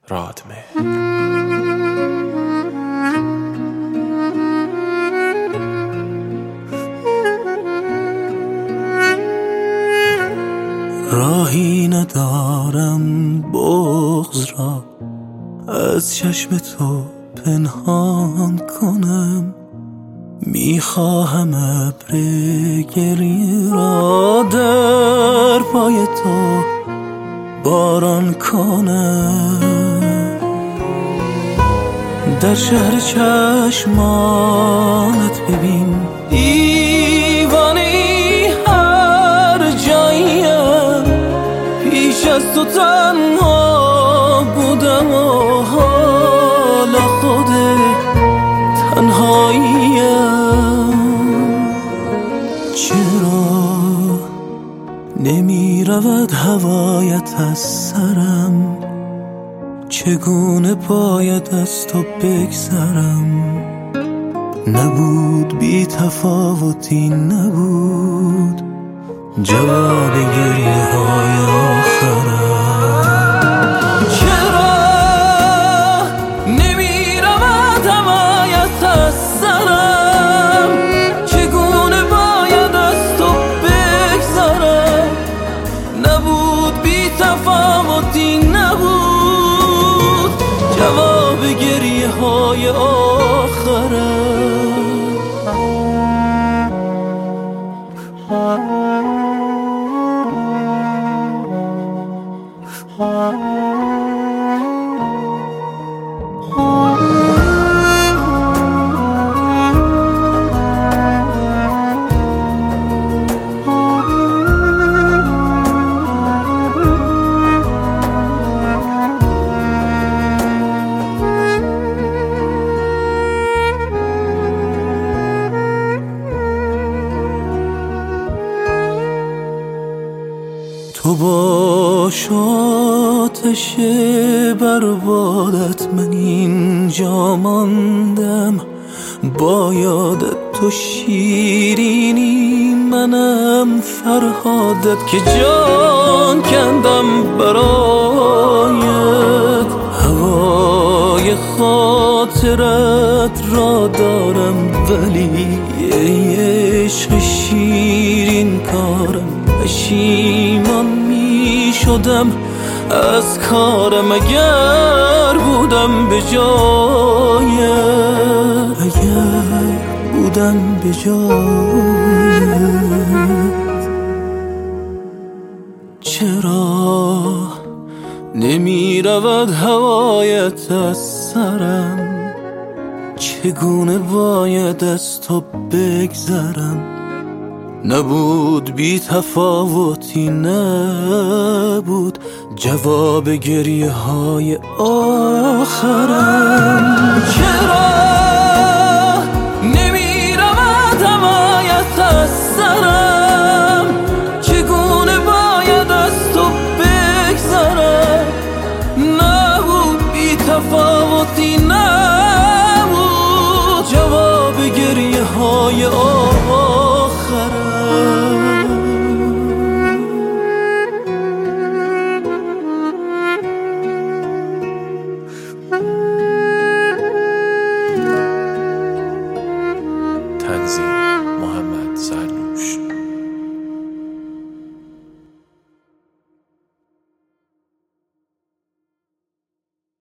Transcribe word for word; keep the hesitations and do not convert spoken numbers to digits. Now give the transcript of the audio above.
رادمه. راهی ندارم بغض را از چشم تو پنهان کنم، میخواهم ابر گریه را در پای تو باران کنم. در شهر چشمانت ببین دیوانه ای هر جاییم، پیش از تو تنها بودم و حالا خود تنهاییم. چرا نمی رود هوایت از سرم؟ چگونه باید از تو بگذرم؟ نبود بی تفاوتی، نبود جواب گریه های آخرم. چرا نمی رود هوایت از سرم؟ چگونه باید از تو بگذرم؟ نبود بی تفاوتی، نبود جواب گریه های آخرم. تو باش آتش بربادت، من اینجا ماندم با یادت. تو شیرینی، منم فرهادت که جان کندم برایت. هوای خاطرت را دارم ولی ای عشق شیرین کارم. پشیمان می شدم از کارم اگر بودم به جایت، اگر بودم به جایت. چرا نمی رود هوایت از سرم؟ چگونه باید از تو بگذرم؟ نبود بی تفاوتی، نبود جواب گریه های آخرم. چرا نمی رود هوایت از سرم؟ چگونه باید از تو بگذرم؟ نبود بی تفاوتی، نبود جواب گریه های آخرم.